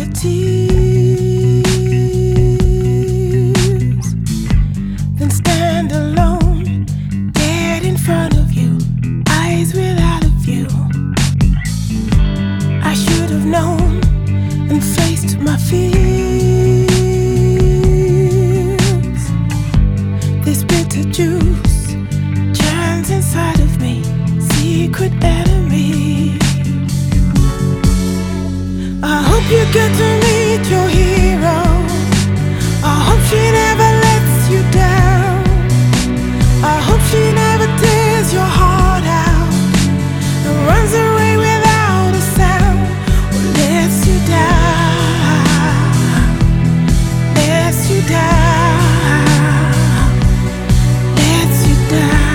tears, then stand alone, dead in front of you, eyes without a view. I should have known and faced my fears. This bitter juice churns inside of me, secret enemy. I hope you get to meet your hero. I hope she never lets you down. I hope she never tears your heart out and runs away without a sound, or lets you down, lets you down, lets you down.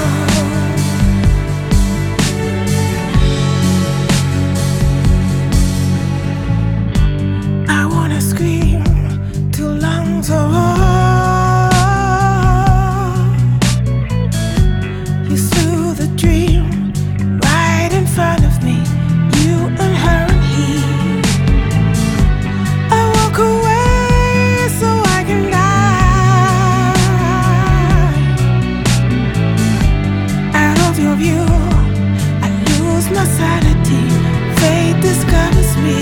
I wanna scream till lungs are raw. You slew the dream right in front of me, you and her and he. I walk away so I can die. Out of your view, I lose my sanity. Fate discovers me.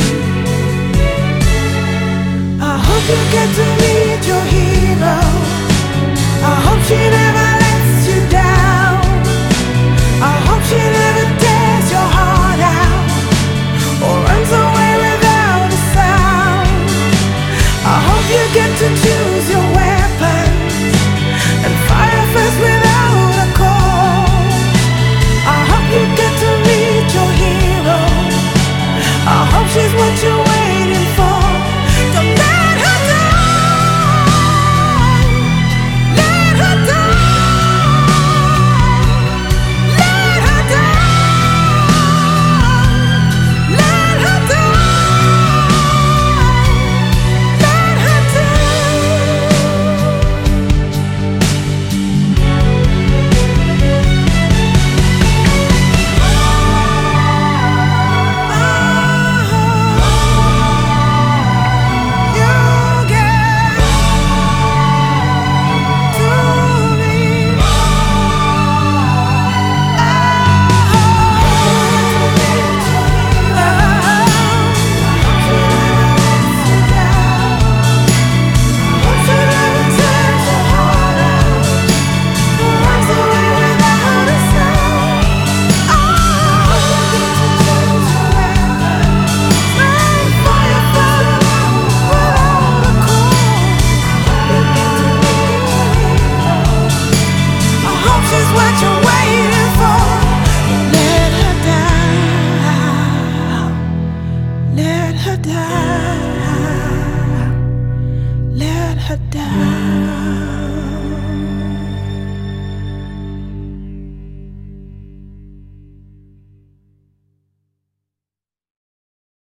I hope you get to meet your hero. I hope she never lets you down. I hope she never tears your heart out or runs away without a sound. I hope you get to choose your weapons and fire first without a call. I hope you get to meet your hero. I hope she's what you're waiting for. Don't let her down. Let her down. Let her down. Let her down. Let her down. Let her down.